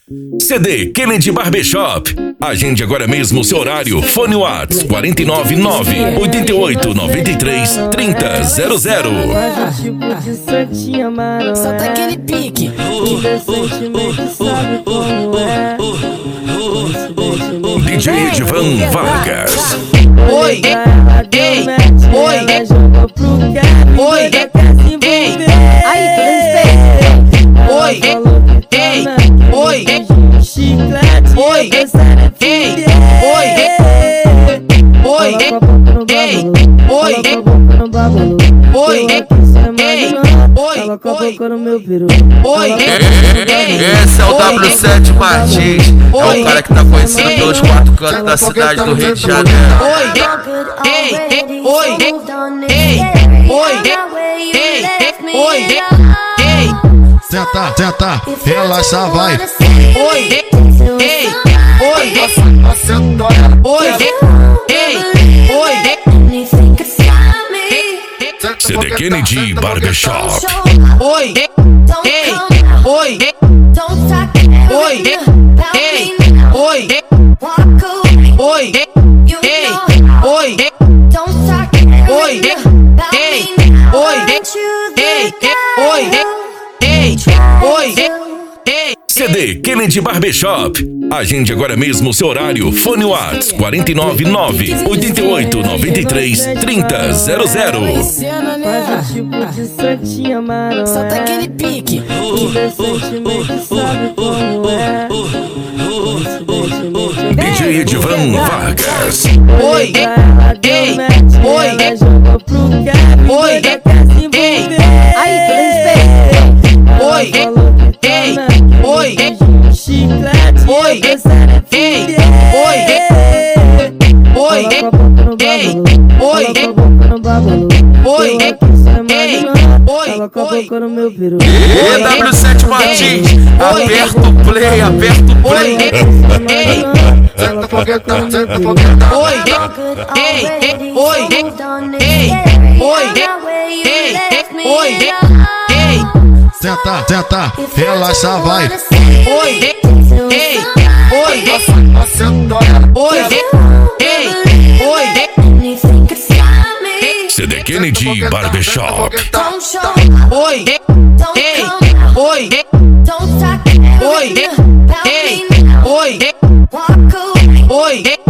CD Kennedy Barbershop. Agende agora mesmo o seu horário. Fone Whats 499 88 93 3000. Solta aquele pique. DJ Edivan Vargas. Oi, ei, oi, oi, ei, aí, oi, ei, oi, oi, ei, oi, oi, ei, oi, oi, oi, esse é o W7 Martins, é o cara que tá conhecido pelos quatro cantos da cidade do Rio de Janeiro. Tenta, tenta, relaxa, vai. CD Kennedy Barbershop. Oi, ei, oi, oi, ei, oi, oi, ei, oi, oi, ei, CD Kennedy Barbershop. Agende agora mesmo o seu horário. Fone Whats 499 88 93 3000. Solta aquele pique. DJ Edivan Vargas. Oi, ei, oi, oi, ei, aí, oi, ei, oi, oi, ei, oi, oi, ei, oi, oi, W7 Martins, aperta o play, aperta o play. Tenta, tenta, relaxa, vai. CD Kennedy Barbershop. Oi, ei, oi, oi, ei, oi, oi,